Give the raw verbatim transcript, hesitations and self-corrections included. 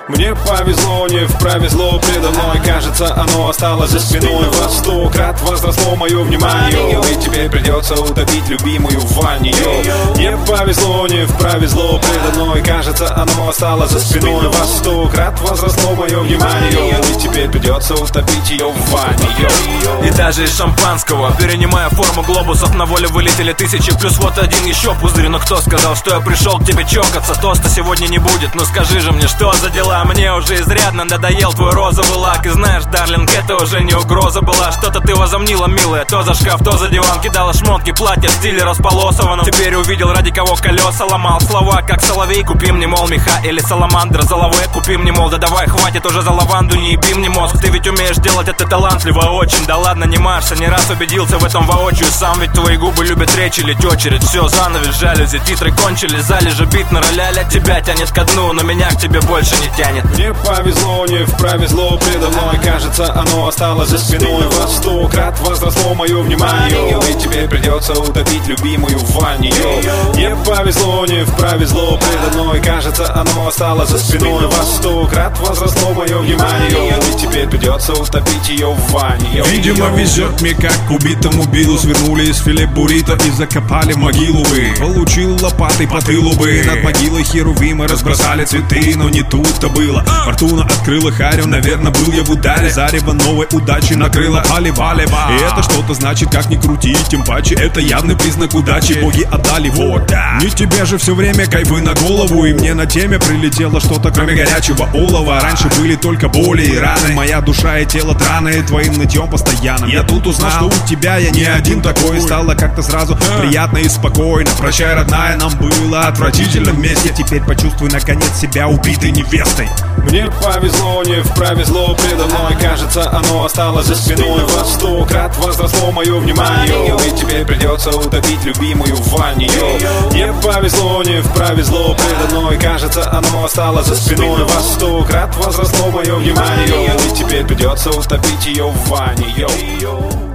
Мне повезло, не вправе зло предо мной. Кажется, оно осталось за спиной. Во сто крат возросло мое внимание, и теперь придется утопить любимую в ванне. Мне повезло, не вправе зло предо мной. Кажется, оно осталось за спиной. Во сто крат возросло мое внимание, и теперь придется утопить ее в ванне. И даже из шампанского, перенимая форму глобусов, на волю вылетели тысячи, плюс вот один еще пузырь. Но кто сказал, что я пришел к тебе чокаться? Тоста сегодня не будет, ну скажи же мне, что за дела? Мне уже изрядно надоел твой розовый лак. И знаешь, дарлинг, это уже не угроза была. Что-то ты возомнила, милая, то за шкаф, то за диван. Кидала шмотки, платья в стиле располосованном. Теперь увидел, ради кого колеса ломал. Слова, как соловей, купи мне, мол, меха или саламандра. Заловые, купи мне, мол, да давай, хватит уже за лаванду, не еби мне мозг. Ты ведь умеешь делать это талантливо очень. Да ладно, не марься, не раз убедился в этом воочию сам. Ведь твои губы любят речь или очередь. Все, занавес, жалюзи, титры кончились. Залежи бит на роляля, тебя тянет ко дну, но меня к тебе больше не тянет. Мне повезло, не вправе зло предо мной. Кажется, оно осталось за спиной. Во сто крат возросло мое внимание, и теперь придется утопить любимую в ванне. Мне повезло, не вправе зло предо мной. Кажется, оно осталось за спиной. Во сто крат возросло мое внимание, и теперь придется утопить ее в ванне. Видимо, везет мне, как убитому Биллу. Свернули из филе буррито и закопали в могилу бы. Получил лопатой по тылу бы. Над могилой херувимы разбросали цветы, но не тут-то было. Фортуна открыла харю, наверное, был я в ударе. Зарево новой удачи накрыла али-вали-ба. И это что-то значит, как ни крути, тем паче это явный признак удачи. Боги отдали, вот, да. Не тебе же все время кайфы на голову. И мне на теме прилетело что-то, кроме горячего олова. Раньше были только боли и раны. Моя душа и тело драные твоим нытьем постоянным. Я тут узнал, что у тебя я не один такой. Стало как-то сразу приятно и спокойно. Прощай, родная, нам было отвратительно вместе. Теперь почувствуй, наконец, себя убитой невестой. Мне повезло, не вправе зло предо мной. Кажется, оно осталось за спиной. Во сто крат возросло мое внимание, и теперь придется утопить любимую в ванне. Мне повезло, не вправе зло предо мной. Кажется, оно осталось за спиной. Во сто крат возросло мое внимание, и теперь придется утопить ее в ванне.